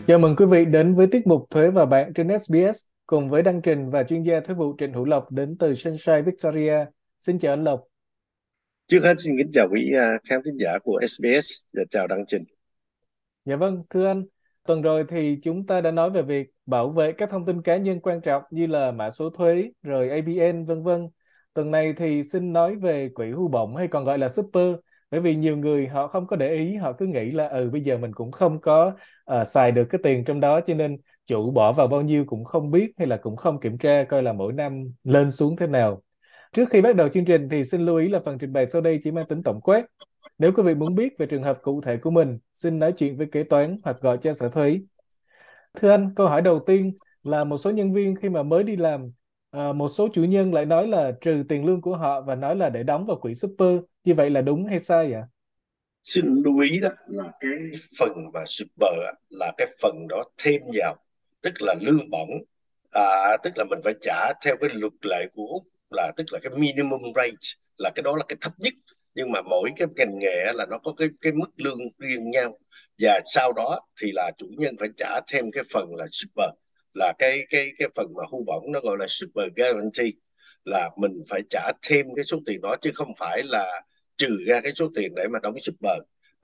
Chào mừng quý vị đến với tiết mục Thuế và Bạn trên SBS cùng với Đăng Trình và chuyên gia thuế vụ Trịnh Hữu Lộc đến từ Sunshine Victoria. Xin chào anh Lộc. Trước hết xin kính chào quý khán thính giả của SBS và chào Đăng Trình. Dạ vâng, thưa anh, tuần rồi thì chúng ta đã nói về việc bảo vệ các thông tin cá nhân quan trọng như là mã số thuế, rồi ABN, vân vân. Tuần này thì xin nói về quỹ hưu bổng hay còn gọi là super, bởi vì nhiều người họ không có để ý, họ cứ nghĩ là bây giờ mình cũng không có xài được cái tiền trong đó cho nên chủ bỏ vào bao nhiêu cũng không biết hay là cũng không kiểm tra coi là mỗi năm lên xuống thế nào. Trước khi bắt đầu chương trình thì xin lưu ý là phần trình bày sau đây chỉ mang tính tổng quát. Nếu quý vị muốn biết về trường hợp cụ thể của mình, xin nói chuyện với kế toán hoặc gọi cho sở thuế. Thưa anh, câu hỏi đầu tiên là một số nhân viên khi mà mới đi làm, một số chủ nhân lại nói là trừ tiền lương của họ và nói là để đóng vào quỹ super. Như vậy là đúng hay sai ạ? Xin lưu ý đó là cái phần mà super là cái phần đó thêm vào, tức là lương bổng, tức là mình phải trả theo cái luật lệ của Úc, là tức là cái minimum rate, là cái đó là cái thấp nhất. Nhưng mà mỗi cái ngành nghề là nó có cái mức lương riêng nhau, và sau đó thì là chủ nhân phải trả thêm cái phần là super, là cái phần mà hưu bổng nó gọi là super guarantee, là mình phải trả thêm cái số tiền đó chứ không phải là trừ ra cái số tiền để mà đóng super.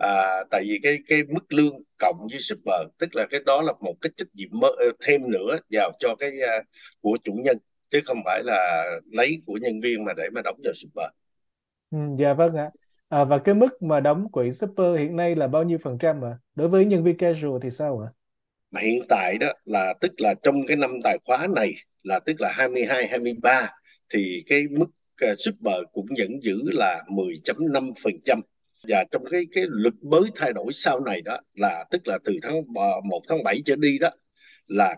Tại vì cái mức lương cộng với super, tức là cái đó là một cái trách nhiệm thêm nữa vào cho của chủ nhân, chứ không phải là lấy của nhân viên mà để mà đóng vào super. Ừ, dạ vâng ạ. Và cái mức mà đóng quỹ super hiện nay là bao nhiêu phần trăm ạ? Đối với nhân viên casual thì sao ạ? Mà hiện tại đó là tức là trong cái năm tài khóa này, là tức là 22 23, thì cái mức super cũng vẫn giữ là 10,5%. Và trong cái luật mới thay đổi sau này đó, là tức là từ tháng 1 tháng 7 trở đi đó, là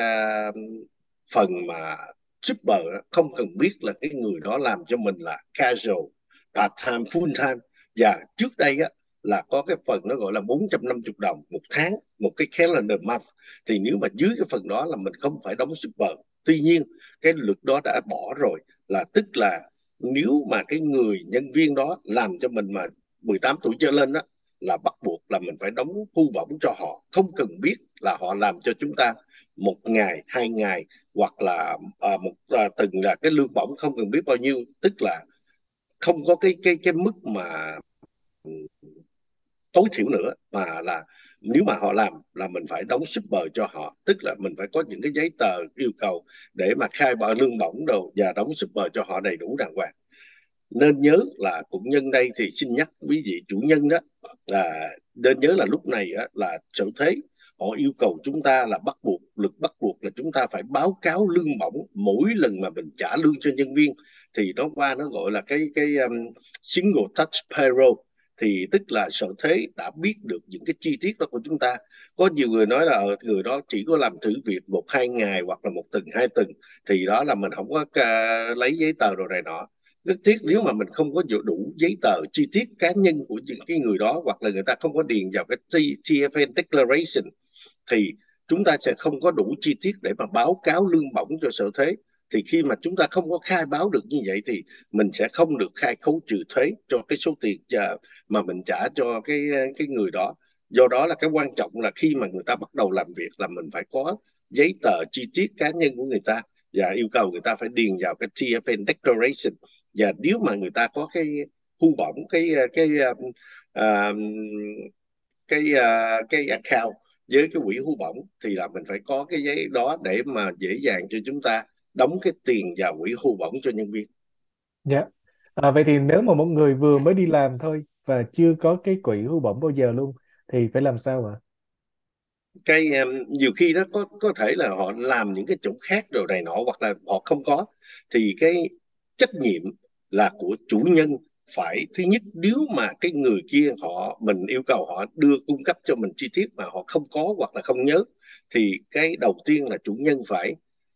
phần mà super đó, không cần biết là cái người đó làm cho mình là casual, part time, full time. Và trước đây á, là có cái phần nó gọi là 450 đồng một tháng, một cái calendar month. Thì nếu mà dưới cái phần đó là mình không phải đóng super. Tuy nhiên cái luật đó đã bỏ rồi, là tức là nếu mà cái người nhân viên đó làm cho mình mà 18 tuổi trở lên đó, là bắt buộc là mình phải đóng hưu bổng cho họ, không cần biết là họ làm cho chúng ta một ngày, hai ngày, hoặc là từng là cái lương bổng không cần biết bao nhiêu. Tức là không có cái mức mà tối thiểu nữa, mà là nếu mà họ làm là mình phải đóng super cho họ, tức là mình phải có những cái giấy tờ yêu cầu để mà khai báo lương bổng đồ và đóng super cho họ đầy đủ đàng hoàng. Nên nhớ là cũng nhân đây thì xin nhắc quý vị chủ nhân đó, là nên nhớ là lúc này á, là sở thuế họ yêu cầu chúng ta là bắt buộc, luật bắt buộc là chúng ta phải báo cáo lương bổng mỗi lần mà mình trả lương cho nhân viên. Thì nó gọi là single touch payroll. Thì tức là sở thuế đã biết được những cái chi tiết đó của chúng ta. Có nhiều người nói là người đó chỉ có làm thử việc một hai ngày, hoặc là một tuần hai tuần, thì đó là mình không có lấy giấy tờ rồi này nọ. Rất tiếc nếu mà mình không có đủ giấy tờ chi tiết cá nhân của những cái người đó, hoặc là người ta không có điền vào cái TFN declaration, thì chúng ta sẽ không có đủ chi tiết để mà báo cáo lương bổng cho sở thuế. Thì khi mà chúng ta không có khai báo được như vậy thì mình sẽ không được khai khấu trừ thuế cho cái số tiền mà mình trả cho cái người đó. Do đó là cái quan trọng là khi mà người ta bắt đầu làm việc là mình phải có giấy tờ chi tiết cá nhân của người ta, và yêu cầu người ta phải điền vào cái TFN declaration. Và nếu mà người ta có cái thu bổng, um, cái account với cái quỹ hưu bổng, thì là mình phải có cái giấy đó để mà dễ dàng cho chúng ta đóng cái tiền vào quỹ hưu bổng cho nhân viên. Dạ. Vậy thì nếu mà một người vừa mới đi làm thôi và chưa có cái quỹ hưu bổng bao giờ luôn thì phải làm sao ạ? Nhiều khi đó có thể là họ làm những cái chỗ khác rồi này nọ, hoặc là họ không có, thì cái trách nhiệm là của chủ nhân. Phải thứ nhất, nếu mà cái người kia mình yêu cầu họ cung cấp cho mình chi tiết mà họ không có hoặc là không nhớ, thì cái đầu tiên là chủ nhân phải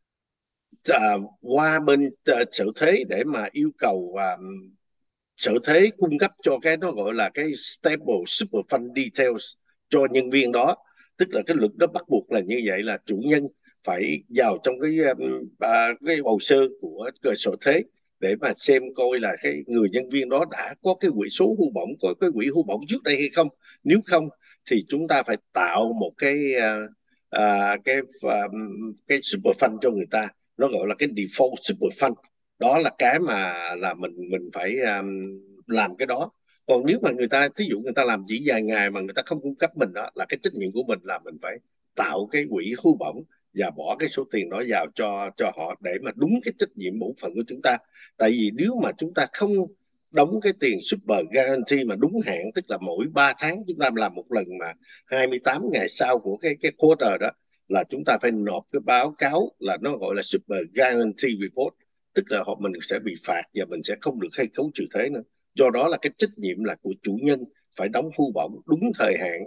qua bên sở thuế để mà yêu cầu sở thuế cung cấp cho cái nó gọi là cái stable super fund details cho nhân viên đó. Tức là cái luật đó bắt buộc là như vậy, là chủ nhân phải vào trong cái hồ sơ của cơ sở thuế để mà xem coi là cái người nhân viên đó đã có cái quỹ số hưu bổng, có cái quỹ hưu bổng trước đây hay không. Nếu không thì chúng ta phải tạo một cái cái super fund cho người ta, nó gọi là cái default super fund. Đó là cái mà là mình phải làm cái đó. Còn nếu mà người ta thí dụ người ta làm chỉ vài ngày mà người ta không cung cấp mình, đó là cái trách nhiệm của mình, là mình phải tạo cái quỹ hưu bổng và bỏ cái số tiền đó vào cho họ để mà đúng cái trách nhiệm bổn phận của chúng ta. Tại vì nếu mà chúng ta không đóng cái tiền super guarantee mà đúng hạn, tức là mỗi 3 tháng chúng ta làm một lần, mà 28 ngày sau của cái quarter đó là chúng ta phải nộp cái báo cáo, là nó gọi là super guarantee report, tức là mình sẽ bị phạt và mình sẽ không được khai khấu trừ thuế nữa. Do đó là cái trách nhiệm là của chủ nhân phải đóng hưu bổng đúng thời hạn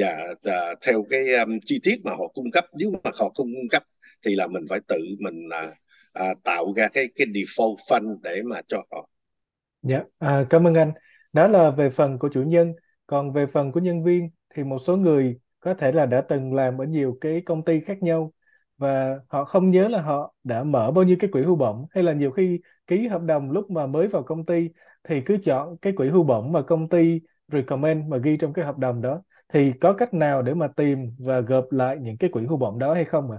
và theo cái chi tiết mà họ cung cấp. Nếu mà họ không cung cấp thì là mình phải tự mình tạo ra cái default fund để mà cho họ. Dạ, cảm ơn anh. Đó là về phần của chủ nhân. Còn về phần của nhân viên thì một số người có thể là đã từng làm ở nhiều cái công ty khác nhau và họ không nhớ là họ đã mở bao nhiêu cái quỹ hưu bổng, hay là nhiều khi ký hợp đồng lúc mà mới vào công ty thì cứ chọn cái quỹ hưu bổng mà công ty recommend mà ghi trong cái hợp đồng đó. Thì có cách nào để mà tìm và gộp lại những cái quỹ hưu bổng đó hay không ạ?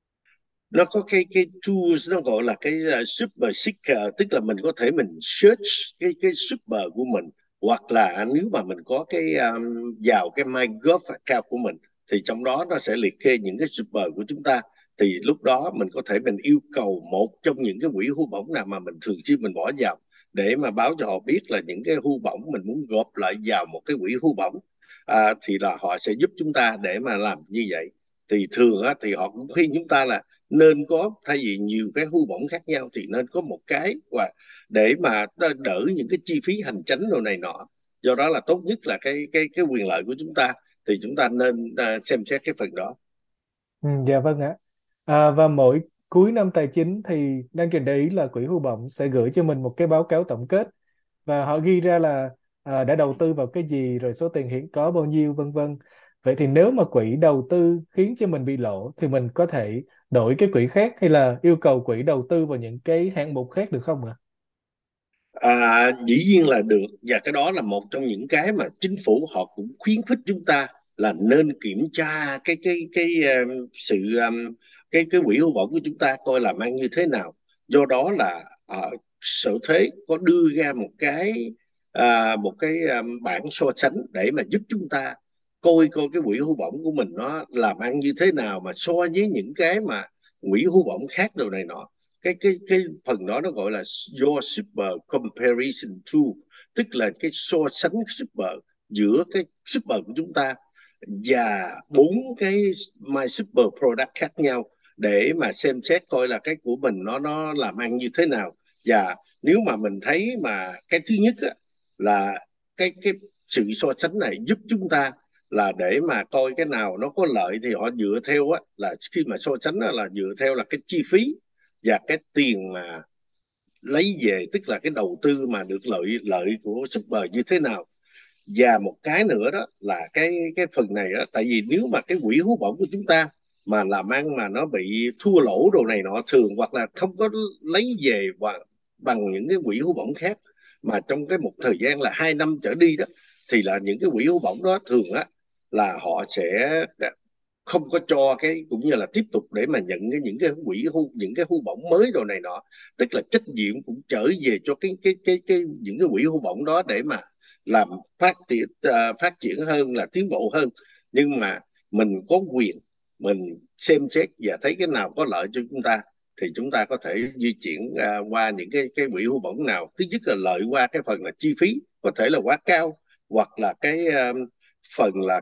Nó có cái tools, nó gọi là cái super seeker, tức là mình có thể mình search cái super của mình, hoặc là nếu mà mình có cái vào cái MyGov account của mình thì trong đó nó sẽ liệt kê những cái super của chúng ta. Thì lúc đó mình có thể mình yêu cầu một trong những cái quỹ hưu bổng nào mà mình thường xuyên mình bỏ vào, để mà báo cho họ biết là những cái hưu bổng mình muốn gộp lại vào một cái quỹ hưu bổng. Thì là họ sẽ giúp chúng ta để mà làm như vậy. Thì thường á, thì họ cũng khuyên chúng ta là nên có, thay vì nhiều cái hưu bổng khác nhau thì nên có một cái, và để mà đỡ những cái chi phí hành chánh đồ này nọ. Do đó là tốt nhất là cái quyền lợi của chúng ta, thì chúng ta nên xem xét cái phần đó. Ừ, dạ vâng ạ. Và mỗi cuối năm tài chính thì đang trình để ý là quỹ hưu bổng sẽ gửi cho mình một cái báo cáo tổng kết và họ ghi ra là đã đầu tư vào cái gì, rồi số tiền hiện có bao nhiêu, vân vân. Vậy thì nếu mà quỹ đầu tư khiến cho mình bị lỗ thì mình có thể đổi cái quỹ khác hay là yêu cầu quỹ đầu tư vào những cái hạng mục khác được không ạ? Dĩ nhiên là được, và cái đó là một trong những cái mà chính phủ họ cũng khuyến khích chúng ta là nên kiểm tra sự cái quỹ hưu bổng của chúng ta coi làm ăn như thế nào. Do đó là sở thuế có đưa ra một cái bảng so sánh để mà giúp chúng ta coi coi cái quỹ hưu bổng của mình nó làm ăn như thế nào mà so với những cái mà quỹ hưu bổng khác đồ này nọ. Cái phần đó nó gọi là your super comparison tool, tức là cái so sánh super giữa cái super của chúng ta và bốn cái my super product khác nhau, để mà xem xét coi là cái của mình nó làm ăn như thế nào. Và nếu mà mình thấy mà cái thứ nhất á, là cái sự so sánh này giúp chúng ta là để mà coi cái nào nó có lợi, thì họ dựa theo á, là khi mà so sánh á, là dựa theo là cái chi phí và cái tiền mà lấy về, tức là cái đầu tư mà được lợi lợi của shipper như thế nào. Và một cái nữa đó là cái phần này đó, tại vì nếu mà cái quỹ hú bổng của chúng ta mà làm ăn mà nó bị thua lỗ đồ này nọ thường, hoặc là không có lấy về và bằng những cái quỹ hú bổng khác, mà trong cái một thời gian là 2 năm trở đi đó, thì là những cái quỹ hú bổng đó thường á là họ sẽ không có cho cái, cũng như là tiếp tục để mà nhận những cái quỹ hưu, những cái hưu bổng mới rồi này nọ. Tức là trách nhiệm cũng trở về cho cái những cái quỹ hưu bổng đó để mà làm phát triển hơn, là tiến bộ hơn. Nhưng mà mình có quyền mình xem xét và thấy cái nào có lợi cho chúng ta thì chúng ta có thể di chuyển qua những cái quỹ hưu bổng nào. Thứ nhất là lợi qua cái phần là chi phí có thể là quá cao, hoặc là cái phần là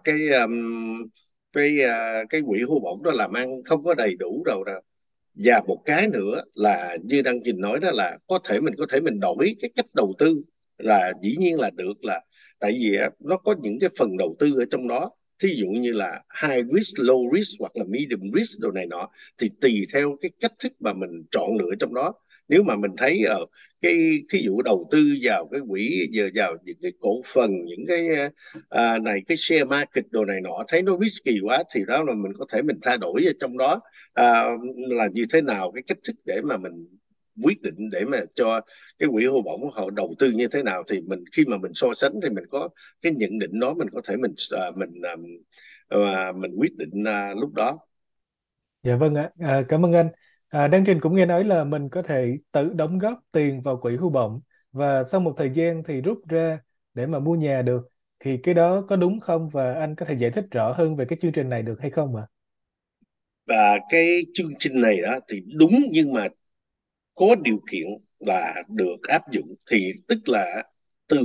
cái quỹ hưu bổng đó làm ăn không có đầy đủ đâu đâu. Và một cái nữa là như Đăng Trình nói đó, là có thể mình đổi cái cách đầu tư, là dĩ nhiên là được. Là tại vì nó có những cái phần đầu tư ở trong đó, thí dụ như là high risk, low risk hoặc là medium risk đồ này nọ, thì tùy theo cái cách thức mà mình chọn lựa trong đó. Nếu mà mình thấy cái thí dụ đầu tư vào cái quỹ, giờ vào những cái cổ phần, những cái này, cái share market đồ này nọ, thấy nó risky quá, thì đó là mình có thể mình thay đổi ở trong đó. à, là như thế nào, cái cách thức để mà mình quyết định để mà cho cái quỹ hưu bổng họ đầu tư như thế nào, thì mình khi mà mình so sánh thì mình có cái nhận định đó, mình có thể mình mình quyết định lúc đó. Dạ vâng ạ. Cảm ơn anh. Đăng Trình cũng nghe nói là mình có thể tự đóng góp tiền vào quỹ hưu bổng và sau một thời gian thì rút ra để mà mua nhà được. Thì cái đó có đúng không, và anh có thể giải thích rõ hơn về cái chương trình này được hay không ạ? Và cái chương trình này đó thì đúng, nhưng mà có điều kiện là được áp dụng, thì tức là từ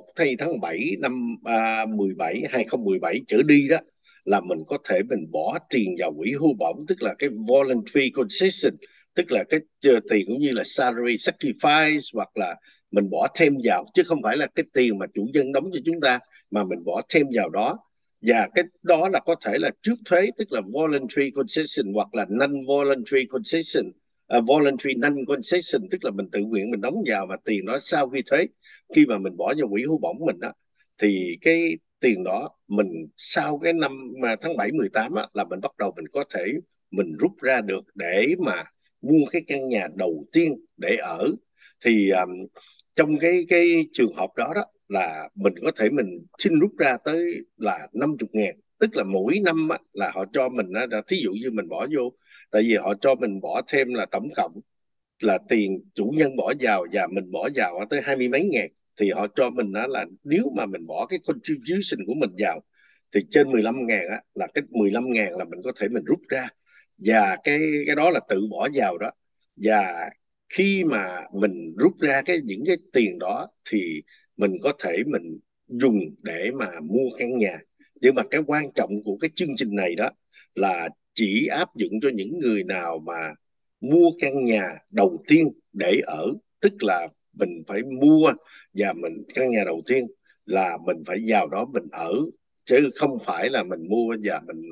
1 tháng 7 năm 2017 trở đi đó, là mình có thể mình bỏ tiền vào quỹ hưu bổng, tức là cái voluntary concession, tức là cái tiền cũng như là salary sacrifice, hoặc là mình bỏ thêm vào, chứ không phải là cái tiền mà chủ nhân đóng cho chúng ta, mà mình bỏ thêm vào đó. Và cái đó là có thể là trước thuế, tức là voluntary concession, hoặc là non voluntary concession. Voluntary non-concession tức là mình tự nguyện mình đóng vào, và tiền đó sau khi thuế, khi mà mình bỏ vào quỹ hưu bổng mình đó, thì cái tiền đó mình sau cái năm mà tháng 7 18 á, là mình bắt đầu mình có thể mình rút ra được để mà mua cái căn nhà đầu tiên để ở. Thì trong cái trường hợp đó đó, là mình có thể mình xin rút ra tới là 50.000, tức là mỗi năm á, là họ cho mình á, thí dụ như mình bỏ vô, tại vì họ cho mình bỏ thêm là tổng cộng là tiền chủ nhân bỏ vào và mình bỏ vào tới 20 mấy ngàn, thì họ cho mình đó là nếu mà mình bỏ cái contribution của mình vào thì trên 15.000 á, là cái 15.000 là mình có thể mình rút ra, và cái đó là tự bỏ vào đó. Và khi mà mình rút ra những cái tiền đó thì mình có thể mình dùng để mà mua căn nhà. Nhưng mà cái quan trọng của cái chương trình này đó là chỉ áp dụng cho những người nào mà mua căn nhà đầu tiên để ở, tức là mình phải mua, và mình căn nhà đầu tiên là mình phải vào đó mình ở, chứ không phải là mình mua và mình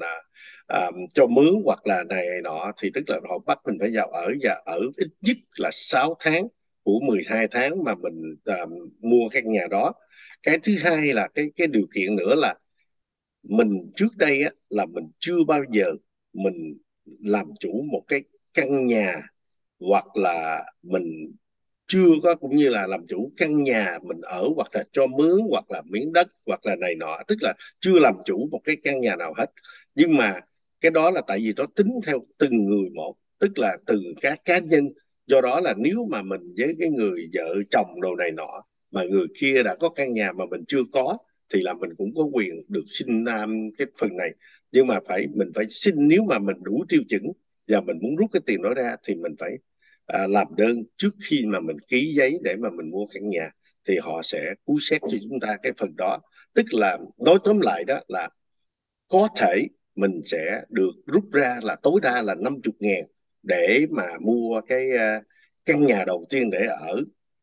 cho mướn hoặc là này nọ. Thì tức là họ bắt mình phải vào ở, và ở ít nhất là 6 tháng của 12 tháng mà mình mua căn nhà đó. Cái thứ hai là cái điều kiện nữa là mình trước đây á, là mình chưa bao giờ mình làm chủ một cái căn nhà, hoặc là mình chưa có, cũng như là làm chủ căn nhà mình ở, hoặc là cho mướn, hoặc là miếng đất, hoặc là này nọ, tức là chưa làm chủ một cái căn nhà nào hết. Nhưng mà cái đó là tại vì nó tính theo từng người một, tức là từng các cá nhân. Do đó là nếu mà mình với cái người vợ chồng đồ này nọ, mà người kia đã có căn nhà mà mình chưa có, thì là mình cũng có quyền được xin cái phần này. Nhưng mà mình phải xin, nếu mà mình đủ tiêu chuẩn và mình muốn rút cái tiền đó ra, thì mình phải làm đơn trước khi mà mình ký giấy để mà mình mua căn nhà, thì họ sẽ cứu xét cho chúng ta cái phần đó. Tức là nói tóm lại đó là có thể mình sẽ được rút ra là tối đa là 50.000 để mà mua cái căn nhà đầu tiên để ở,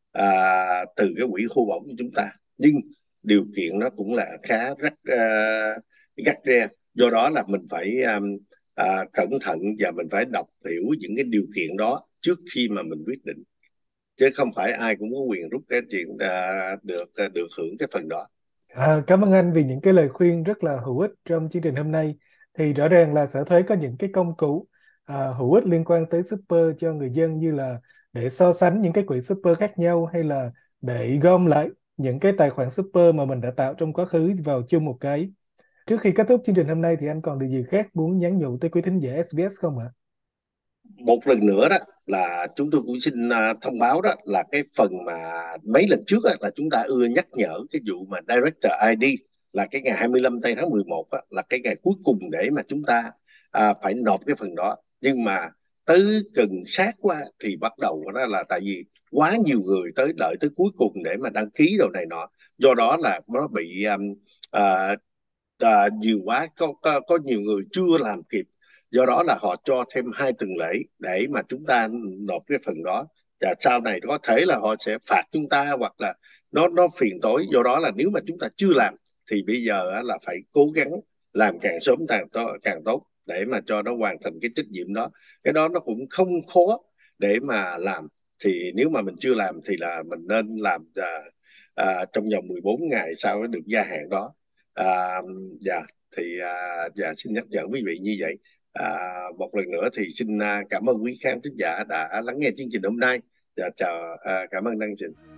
từ cái quỹ hưu bổng của chúng ta. Nhưng điều kiện nó cũng là khá rất gắt ghe. Do đó là mình phải cẩn thận, và mình phải đọc hiểu những cái điều kiện đó trước khi mà mình quyết định, chứ không phải ai cũng có quyền rút cái chuyện được hưởng cái phần đó. Cảm ơn anh vì những cái lời khuyên rất là hữu ích trong chương trình hôm nay. Thì rõ ràng là Sở Thuế có những cái công cụ hữu ích liên quan tới shipper cho người dân, như là để so sánh những cái quỹ shipper khác nhau, hay là để gom lại những cái tài khoản shipper mà mình đã tạo trong quá khứ vào chung một cái. Trước khi kết thúc chương trình hôm nay thì anh còn điều gì khác muốn nhắn nhủ tới quý thính giả SBS không ạ? Một lần nữa đó là chúng tôi cũng xin thông báo đó là cái phần mà mấy lần trước á, là chúng ta ưa nhắc nhở cái vụ mà Director ID, là cái ngày 25 tây tháng 11 á, là cái ngày cuối cùng để mà chúng ta phải nộp cái phần đó. Nhưng mà tới gần sát quá thì bắt đầu đó là tại vì quá nhiều người đợi tới cuối cùng để mà đăng ký đồ này nọ. Do đó là nó bị à, nhiều quá, có nhiều người chưa làm kịp. Do đó là họ cho thêm 2 tuần lễ để mà chúng ta nộp cái phần đó, và sau này có thể là họ sẽ phạt chúng ta, hoặc là nó phiền tối. Do đó là nếu mà chúng ta chưa làm thì bây giờ là phải cố gắng làm càng sớm càng tốt, để mà cho nó hoàn thành cái trách nhiệm đó. Cái đó nó cũng không khó để mà làm. Thì nếu mà mình chưa làm thì là mình nên làm trong vòng 14 ngày sau cái được gia hạn đó. À, dạ thì dạ xin nhắc nhở quý vị như vậy. Một lần nữa thì xin cảm ơn quý khán thính giả đã lắng nghe chương trình hôm nay. Dạ chào, cảm ơn Đăng Trình.